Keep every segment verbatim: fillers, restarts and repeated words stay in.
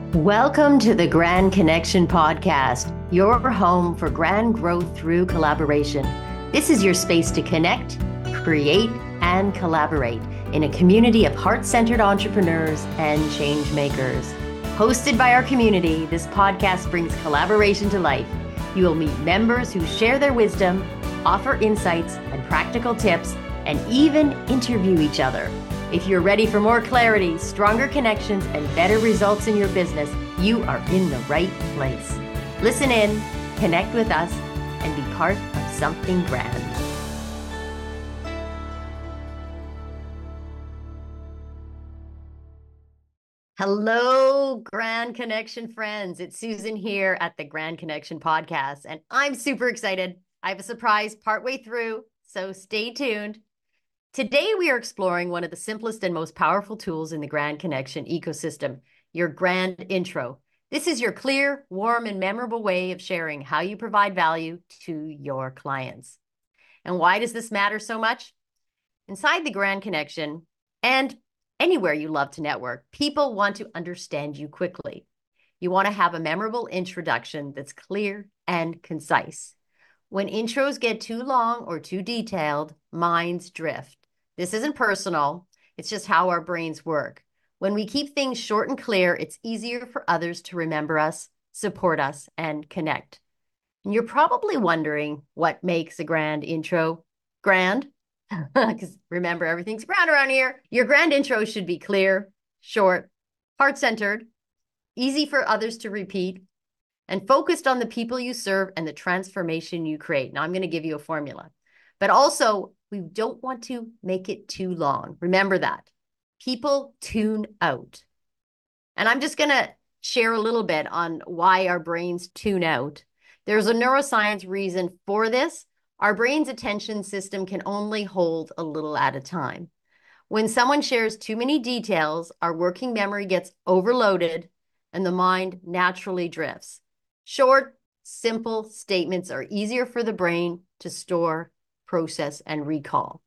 Welcome to the Grand Connection Podcast, your home for grand growth through collaboration. This is your space to connect, create, and collaborate in a community of heart-centered entrepreneurs and change makers. Hosted by our community, this podcast brings collaboration to life. You will meet members who share their wisdom, offer insights and practical tips, and even interview each other. If you're ready for more clarity, stronger connections, and better results in your business, you are in the right place. Listen in, connect with us, and be part of something grand. Hello, Grand Connection friends. It's Susan here at the Grand Connection Podcast, and I'm super excited. I have a surprise partway through, so stay tuned. Today, we are exploring one of the simplest and most powerful tools in the Grand Connection ecosystem, your Grand Intro. This is your clear, warm, and memorable way of sharing how you provide value to your clients. And why does this matter so much? Inside the Grand Connection, and anywhere you love to network, people want to understand you quickly. You want to have a memorable introduction that's clear and concise. When intros get too long or too detailed, minds drift. This isn't personal. It's just how our brains work. When we keep things short and clear, it's easier for others to remember us, support us, and connect. And you're probably wondering what makes a grand intro grand. Because remember, everything's grand around here. Your grand intro should be clear, short, heart-centered, easy for others to repeat, and focused on the people you serve and the transformation you create. Now, I'm going to give you a formula. But also, we don't want to make it too long. Remember that. People tune out. And I'm just going to share a little bit on why our brains tune out. There's a neuroscience reason for this. Our brain's attention system can only hold a little at a time. When someone shares too many details, our working memory gets overloaded and the mind naturally drifts. Short, simple statements are easier for the brain to store, process, and recall.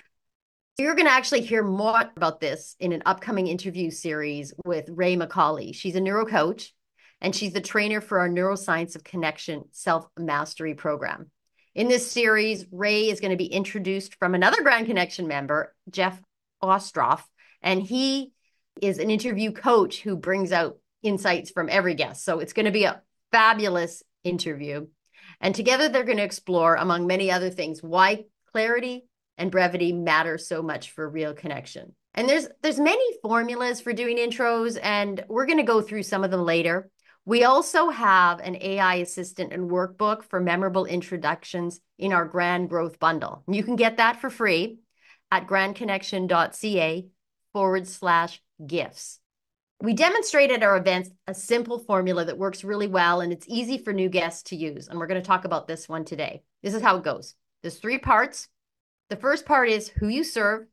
You're going to actually hear more about this in an upcoming interview series with Ray McCauley. She's a neurocoach, and she's the trainer for our Neuroscience of Connection Self-Mastery Program. In this series, Ray is going to be introduced from another Grand Connection member, Jeff Ostroff, and he is an interview coach who brings out insights from every guest. So it's going to be a fabulous interview. And together they're going to explore, among many other things, why clarity and brevity matter so much for real connection. And there's there's many formulas for doing intros, and we're going to go through some of them later. We also have an A I assistant and workbook for memorable introductions in our Grand Growth Bundle. You can get that for free at grandconnection.ca forward slash gifts. We demonstrate at our events a simple formula that works really well, and it's easy for new guests to use. And we're going to talk about this one today. This is how it goes. There's three parts. The first part is who you serve.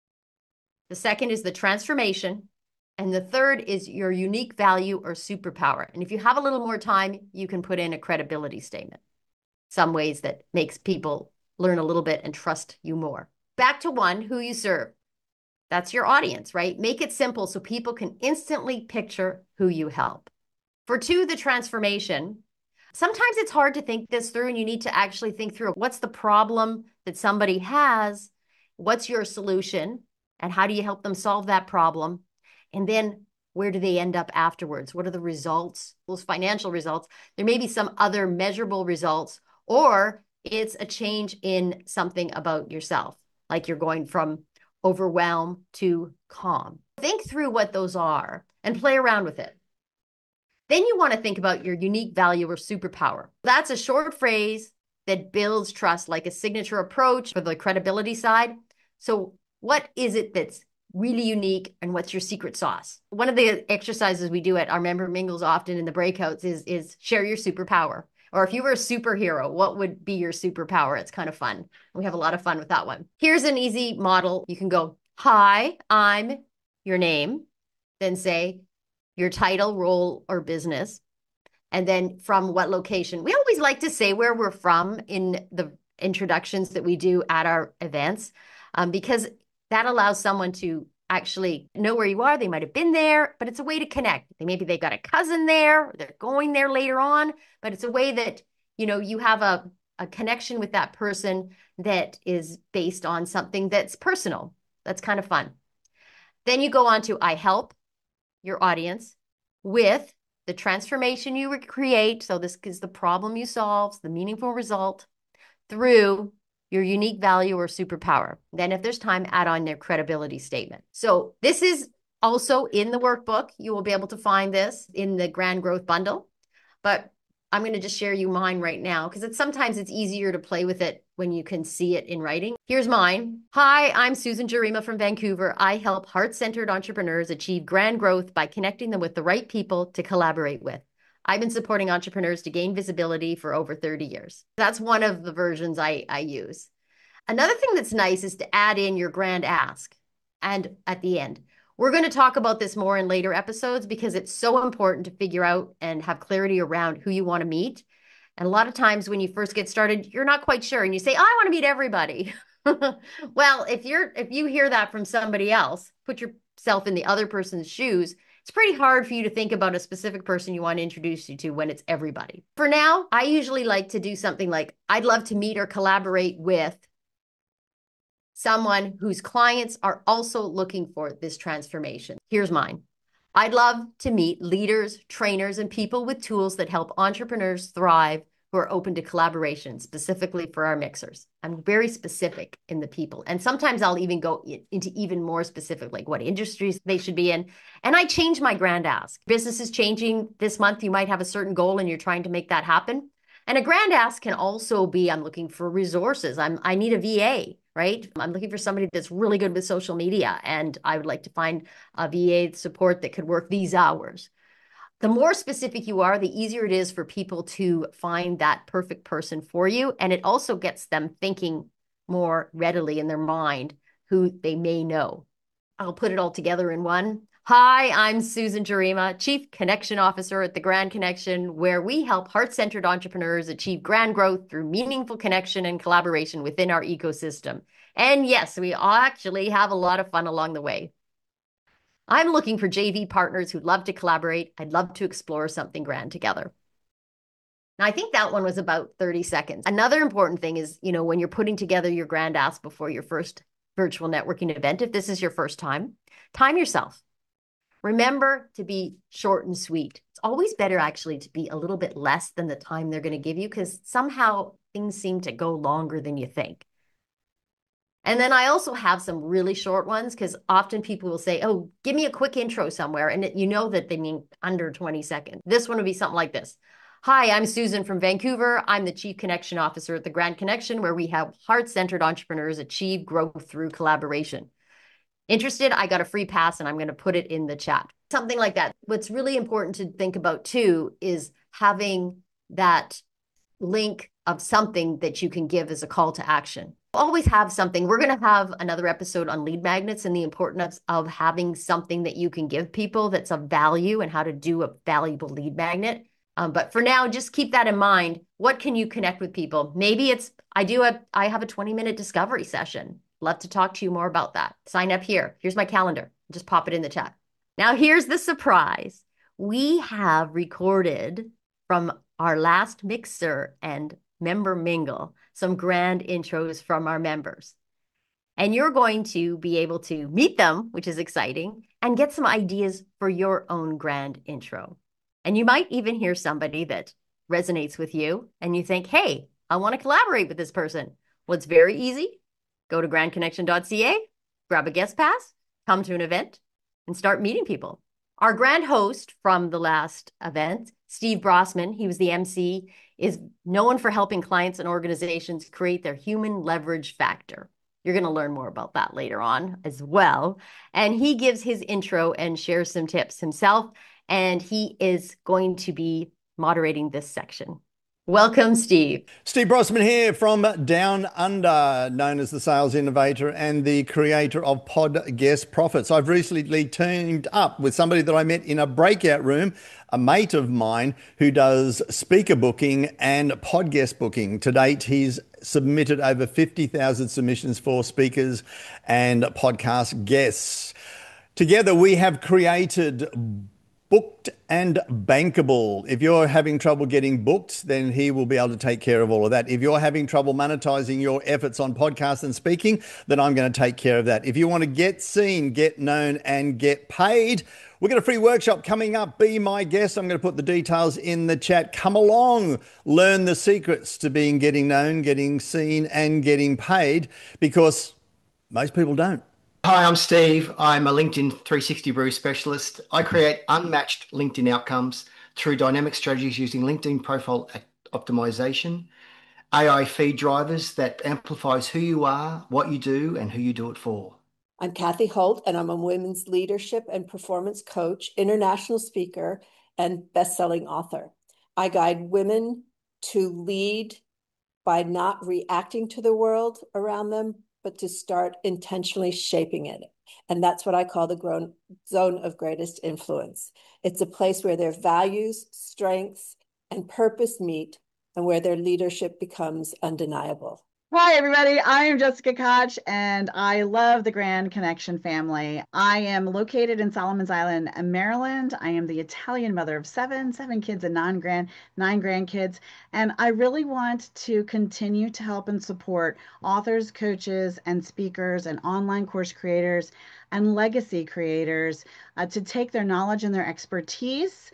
The second is the transformation. And the third is your unique value or superpower. And if you have a little more time, you can put in a credibility statement. Some ways that makes people learn a little bit and trust you more. Back to one, who you serve. That's your audience, right? Make it simple so people can instantly picture who you help. For two, the transformation. Sometimes it's hard to think this through, and you need to actually think through what's the problem that somebody has, what's your solution, and how do you help them solve that problem? And then where do they end up afterwards? What are the results, those financial results? There may be some other measurable results, or it's a change in something about yourself, like you're going from overwhelm to calm. Think through what those are and play around with it. Then you want to think about your unique value or superpower. That's a short phrase that builds trust, like a signature approach for the credibility side. So what is it that's really unique, and what's your secret sauce? One of the exercises we do at our member mingles often in the breakouts is, is share your superpower. Or if you were a superhero, what would be your superpower? It's kind of fun. We have a lot of fun with that one. Here's an easy model. You can go, hi, I'm your name. Then say your title, role, or business. And then from what location. We always like to say where we're from in the introductions that we do at our events, um, because that allows someone to actually know where you are. They might have been there, but it's a way to connect. Maybe they've got a cousin there, or they're going there later on, but it's a way that, you know, you have a, a connection with that person that is based on something that's personal. That's kind of fun. Then you go on to I help your audience with the transformation you create. So this is the problem you solve, the meaningful result through your unique value or superpower. Then if there's time, add on their credibility statement. So this is also in the workbook. You will be able to find this in the Grand Growth Bundle, but I'm going to just share you mine right now because it's sometimes it's easier to play with it when you can see it in writing. Here's mine. Hi, I'm Susan Jarima from Vancouver. I help heart-centered entrepreneurs achieve grand growth by connecting them with the right people to collaborate with. I've been supporting entrepreneurs to gain visibility for over thirty years. That's one of the versions I, I use. Another thing that's nice is to add in your grand ask and at the end. We're going to talk about this more in later episodes because it's so important to figure out and have clarity around who you want to meet. And a lot of times when you first get started, you're not quite sure and you say, oh, I want to meet everybody. Well, if you're if you hear that from somebody else, put yourself in the other person's shoes. It's pretty hard for you to think about a specific person you want to introduce you to when it's everybody. For now, I usually like to do something like, I'd love to meet or collaborate with someone whose clients are also looking for this transformation. Here's mine. I'd love to meet leaders, trainers, and people with tools that help entrepreneurs thrive who are open to collaboration, specifically for our mixers. I'm very specific in the people. And sometimes I'll even go into even more specific, like what industries they should be in. And I change my grand ask. Business is changing this month. You might have a certain goal and you're trying to make that happen. And a grand ask can also be, I'm looking for resources. I'm, I need a V A, right? I'm looking for somebody that's really good with social media. And I would like to find a V A support that could work these hours. The more specific you are, the easier it is for people to find that perfect person for you. And it also gets them thinking more readily in their mind who they may know. I'll put it all together in one. Hi, I'm Susan Jarima, Chief Connection Officer at the Grand Connection, where we help heart-centered entrepreneurs achieve grand growth through meaningful connection and collaboration within our ecosystem. And yes, we actually have a lot of fun along the way. I'm looking for J V partners who'd love to collaborate. I'd love to explore something grand together. Now, I think that one was about thirty seconds. Another important thing is, you know, when you're putting together your grand ask before your first virtual networking event, if this is your first time, time yourself. Remember to be short and sweet. It's always better actually to be a little bit less than the time they're going to give you because somehow things seem to go longer than you think. And then I also have some really short ones because often people will say, oh, give me a quick intro somewhere. And it, you know that they mean under twenty seconds. This one would be something like this. Hi, I'm Susan from Vancouver. I'm the Chief Connection Officer at the Grand Connection, where we have heart-centered entrepreneurs achieve growth through collaboration. Interested? I got a free pass and I'm going to put it in the chat. Something like that. What's really important to think about too is having that link of something that you can give as a call to action. Always have something. We're going to have another episode on lead magnets and the importance of having something that you can give people that's of value and how to do a valuable lead magnet. Um, but for now, just keep that in mind. What can you connect with people? Maybe it's, I do a, I have a twenty minute discovery session. Love to talk to you more about that. Sign up here. Here's my calendar. Just pop it in the chat. Now, here's the surprise. We have recorded from our last mixer and member mingle some grand intros from our members. And you're going to be able to meet them, which is exciting, and get some ideas for your own grand intro. And you might even hear somebody that resonates with you and you think, hey, I want to collaborate with this person. Well, it's very easy. Go to grand connection dot c a, grab a guest pass, come to an event, and start meeting people. Our grand host from the last event, Steve Brossman, he was the M C, is known for helping clients and organizations create their human leverage factor. You're going to learn more about that later on as well. And he gives his intro and shares some tips himself, and he is going to be moderating this section. Welcome, Steve. Steve Brossman here from Down Under, known as the sales innovator and the creator of Pod Guest Profits. I've recently teamed up with somebody that I met in a breakout room, a mate of mine who does speaker booking and pod guest booking. To date, he's submitted over fifty thousand submissions for speakers and podcast guests. Together, we have created Booked and Bankable. If you're having trouble getting booked, then he will be able to take care of all of that. If you're having trouble monetizing your efforts on podcast and speaking, then I'm going to take care of that. If you want to get seen, get known, and get paid, we've got a free workshop coming up. Be my guest. I'm going to put the details in the chat. Come along, learn the secrets to being getting known, getting seen, and getting paid, because most people don't. Hi, I'm Steve. I'm a LinkedIn three sixty Brew specialist. I create unmatched LinkedIn outcomes through dynamic strategies using LinkedIn profile optimization, A I feed drivers that amplifies who you are, what you do, and who you do it for. I'm Kathy Holt, and I'm a women's leadership and performance coach, international speaker, and best-selling author. I guide women to lead by not reacting to the world around them, but to start intentionally shaping it. And that's what I call the grown zone of greatest influence. It's a place where their values, strengths, and purpose meet, and where their leadership becomes undeniable. Hi, everybody. I am Jessica Koch, and I love the Grand Connection family. I am located in Solomon's Island, Maryland. I am the Italian mother of seven, seven kids and nine, grand, nine grandkids. And I really want to continue to help and support authors, coaches, and speakers, and online course creators, and legacy creators uh, to take their knowledge and their expertise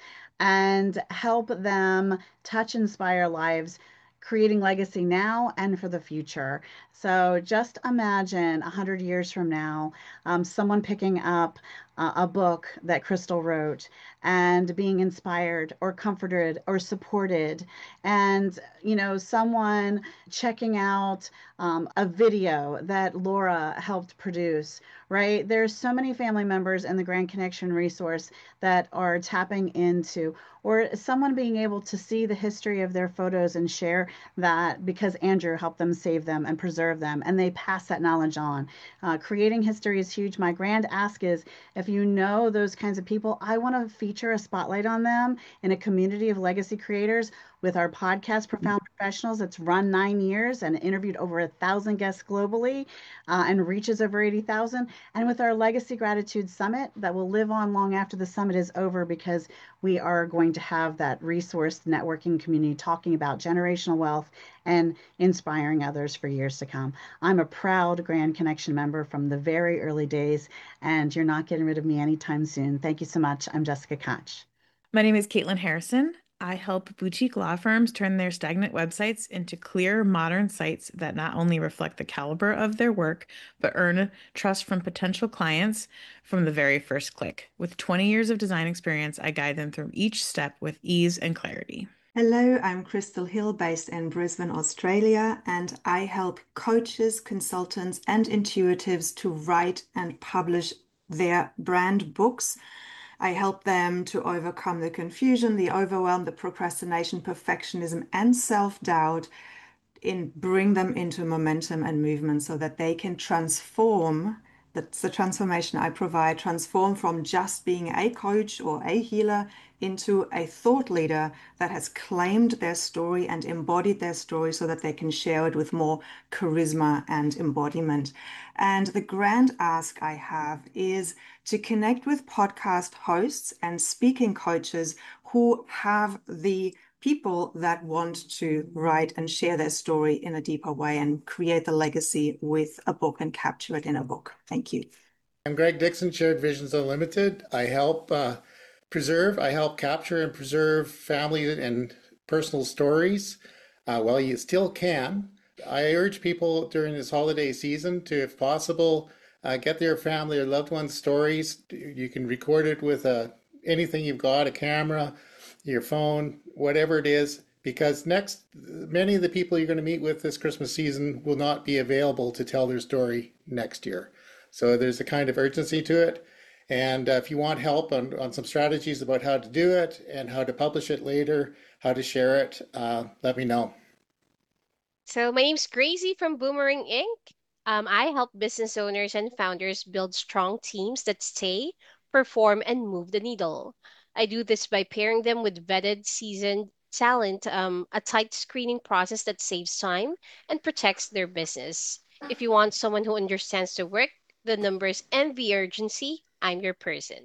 and help them touch, inspire lives, creating legacy now and for the future. So just imagine a hundred years from now, um, someone picking up uh, a book that Crystal wrote and being inspired or comforted or supported, and you know, someone checking out um, a video that Laura helped produce. Right? There's so many family members in the Grand Connection resource that are tapping into, or someone being able to see the history of their photos and share that because Andrew helped them save them and preserve them, and they pass that knowledge on. Uh, creating history is huge. My grand ask is, if you know those kinds of people, I want to feature a spotlight on them in a community of legacy creators with our podcast, Profound Professionals, that's run nine years and interviewed over a thousand guests globally uh, and reaches over eighty thousand. And with our Legacy Gratitude Summit that will live on long after the summit is over, because we are going to have that resource networking community talking about generational wealth and inspiring others for years to come. I'm a proud Grand Connection member from the very early days, and you're not getting rid of me anytime soon. Thank you so much. I'm Jessica Koch. My name is Caitlin Harrison. I help boutique law firms turn their stagnant websites into clear, modern sites that not only reflect the caliber of their work, but earn trust from potential clients from the very first click. With twenty years of design experience, I guide them through each step with ease and clarity. Hello, I'm Crystal Hill, based in Brisbane, Australia, and I help coaches, consultants, and intuitives to write and publish their brand books. I help them to overcome the confusion, the overwhelm, the procrastination, perfectionism, and self-doubt, in bring them into momentum and movement so that they can transform. That's the transformation I provide, transform from just being a coach or a healer into a thought leader that has claimed their story and embodied their story so that they can share it with more charisma and embodiment. And the grand ask I have is to connect with podcast hosts and speaking coaches who have the people that want to write and share their story in a deeper way and create the legacy with a book and capture it in a book. Thank you. I'm Greg Dixon, Shared Visions Unlimited. I help uh, preserve, I help capture and preserve family and personal stories uh, while you still can. I urge people during this holiday season to, if possible, uh, get their family or loved ones' stories. You can record it with uh, anything you've got, a camera, your phone, whatever it is, because next, many of the people you're going to meet with this Christmas season will not be available to tell their story next year. So there's a kind of urgency to it. And uh, if you want help on, on some strategies about how to do it and how to publish it later, how to share it, uh, let me know. So my name's Gracie from Boomerang Incorporated. Um, I help business owners and founders build strong teams that stay, perform, and move the needle. I do this by pairing them with vetted, seasoned talent, um, a tight screening process that saves time and protects their business. If you want someone who understands the work, the numbers, and the urgency, I'm your person.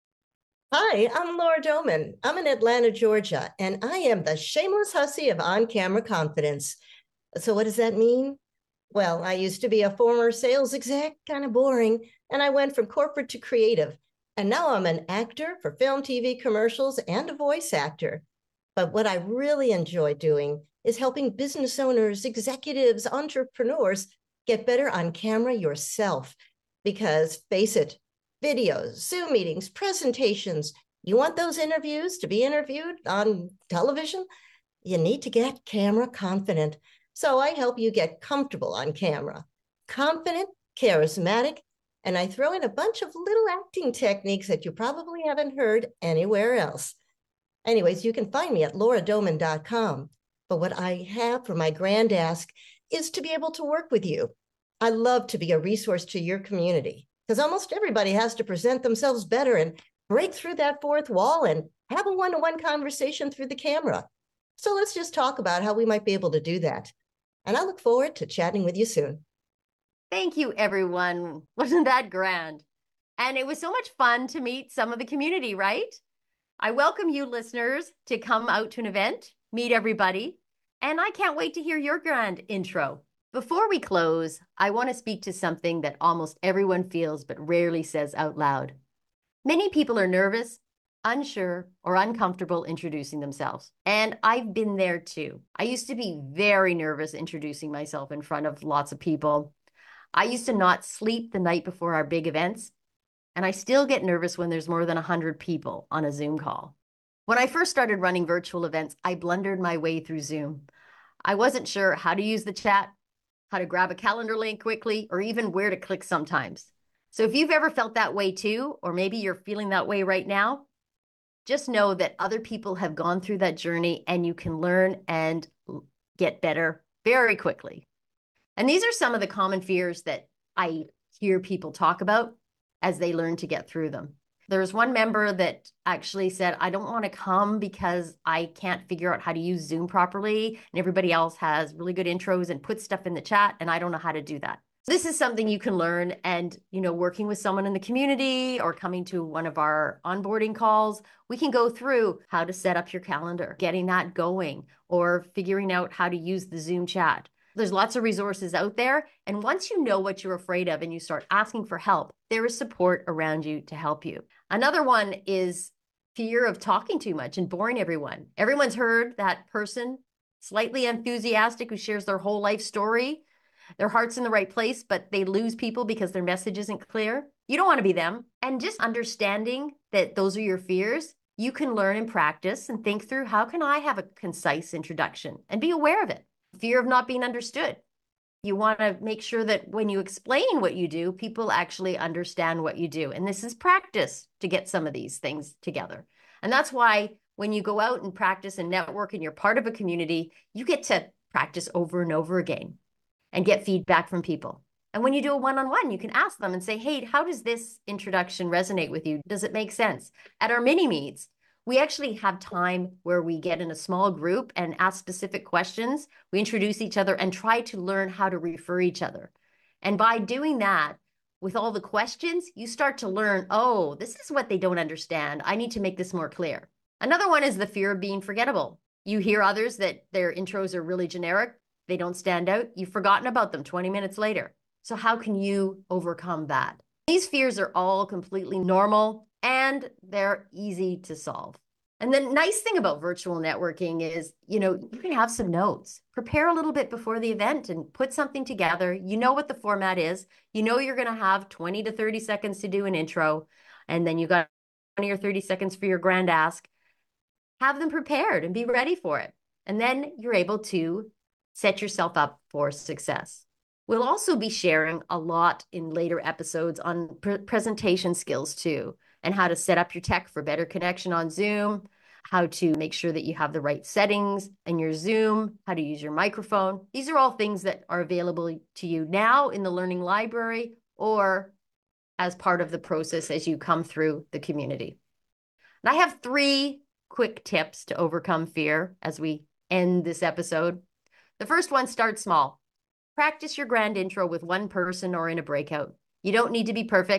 Hi, I'm Laura Doman. I'm in Atlanta, Georgia, and I am the shameless hussy of on-camera confidence. So what does that mean? Well, I used to be a former sales exec, kind of boring, and I went from corporate to creative. And now I'm an actor for film, T V commercials, and a voice actor. But what I really enjoy doing is helping business owners, executives, entrepreneurs get better on camera yourself. Because face it, videos, Zoom meetings, presentations, you want those interviews to be interviewed on television? You need to get camera confident. So I help you get comfortable on camera. Confident, charismatic, and I throw in a bunch of little acting techniques that you probably haven't heard anywhere else. Anyways, you can find me at laura doman dot com. But what I have for my grand ask is to be able to work with you. I love to be a resource to your community because almost everybody has to present themselves better and break through that fourth wall and have a one-to-one conversation through the camera. So let's just talk about how we might be able to do that. And I look forward to chatting with you soon. Thank you, everyone. Wasn't that grand? And it was so much fun to meet some of the community, right? I welcome you listeners to come out to an event, meet everybody, and I can't wait to hear your grand intro. Before we close, I want to speak to something that almost everyone feels but rarely says out loud. Many people are nervous, unsure, or uncomfortable introducing themselves. And I've been there too. I used to be very nervous introducing myself in front of lots of people. I used to not sleep the night before our big events. And I still get nervous when there's more than one hundred people on a Zoom call. When I first started running virtual events, I blundered my way through Zoom. I wasn't sure how to use the chat, how to grab a calendar link quickly, or even where to click sometimes. So if you've ever felt that way too, or maybe you're feeling that way right now, just know that other people have gone through that journey and you can learn and get better very quickly. And these are some of the common fears that I hear people talk about as they learn to get through them. There's one member that actually said, I don't want to come because I can't figure out how to use Zoom properly. And everybody else has really good intros and puts stuff in the chat, and I don't know how to do that. So this is something you can learn, and, you know, working with someone in the community or coming to one of our onboarding calls, we can go through how to set up your calendar, getting that going, or figuring out how to use the Zoom chat. There's lots of resources out there. And once you know what you're afraid of and you start asking for help, there is support around you to help you. Another one is fear of talking too much and boring everyone. Everyone's heard that person, slightly enthusiastic, who shares their whole life story. Their heart's in the right place, but they lose people because their message isn't clear. You don't want to be them. And just understanding that those are your fears, you can learn and practice and think through, how can I have a concise introduction, and be aware of it. Fear of not being understood. You want to make sure that when you explain what you do, people actually understand what you do. And this is practice to get some of these things together. And that's why when you go out and practice and network and you're part of a community, you get to practice over and over again and get feedback from people. And when you do a one-on-one, you can ask them and say, hey, how does this introduction resonate with you? Does it make sense? At our mini meets, we actually have time where we get in a small group and ask specific questions. We introduce each other and try to learn how to refer each other. And by doing that, with all the questions, you start to learn, oh, this is what they don't understand. I need to make this more clear. Another one is the fear of being forgettable. You hear others that their intros are really generic. They don't stand out. You've forgotten about them twenty minutes later. So how can you overcome that? These fears are all completely normal, and they're easy to solve. And the nice thing about virtual networking is, you know, you can have some notes. Prepare a little bit before the event and put something together. You know what the format is. You know you're going to have twenty to thirty seconds to do an intro, and then you got twenty or thirty seconds for your grand ask. Have them prepared and be ready for it. And then you're able to set yourself up for success. We'll also be sharing a lot in later episodes on pre- presentation skills too, and how to set up your tech for better connection on Zoom, how to make sure that you have the right settings in your Zoom, how to use your microphone. These are all things that are available to you now in the Learning Library or as part of the process as you come through the community. And I have three quick tips to overcome fear as we end this episode. The first one, start small. Practice your grand intro with one person or in a breakout. You don't need to be perfect.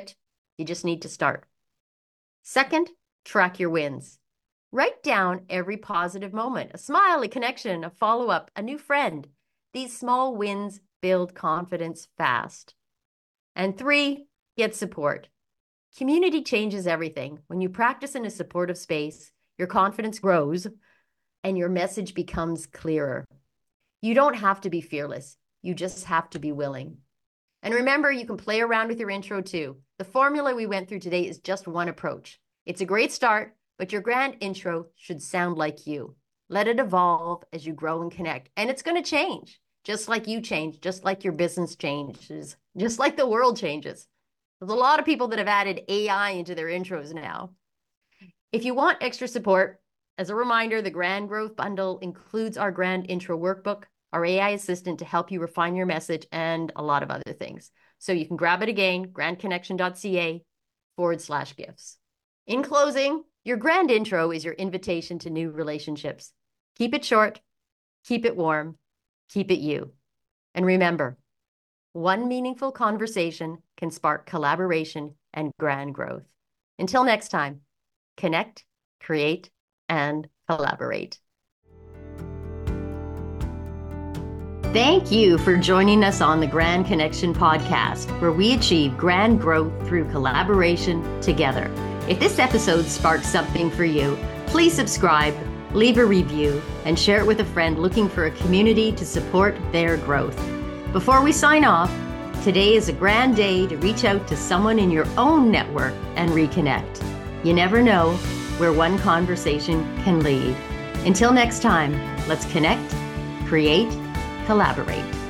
You just need to start. Second, track your wins. Write down every positive moment, a smile, a connection, a follow-up, a new friend. These small wins build confidence fast. And three, get support. Community changes everything. When you practice in a supportive space, your confidence grows and your message becomes clearer. You don't have to be fearless. You just have to be willing. And remember, you can play around with your intro too. The formula we went through today is just one approach. It's a great start, but your grand intro should sound like you. Let it evolve as you grow and connect. And it's going to change, just like you change, just like your business changes, just like the world changes. There's a lot of people that have added A I into their intros now. If you want extra support, as a reminder, the Grand Growth Bundle includes our Grand Intro Workbook, our A I assistant to help you refine your message, and a lot of other things. So you can grab it again, grandconnection.ca forward slash gifts. In closing, your grand intro is your invitation to new relationships. Keep it short, keep it warm, keep it you. And remember, one meaningful conversation can spark collaboration and grand growth. Until next time, connect, create, and collaborate. Thank you for joining us on the Grand Connection podcast, where we achieve grand growth through collaboration together. If this episode sparked something for you, please subscribe, leave a review, and share it with a friend looking for a community to support their growth. Before we sign off, today is a grand day to reach out to someone in your own network and reconnect. You never know where one conversation can lead. Until next time, let's connect, create, collaborate.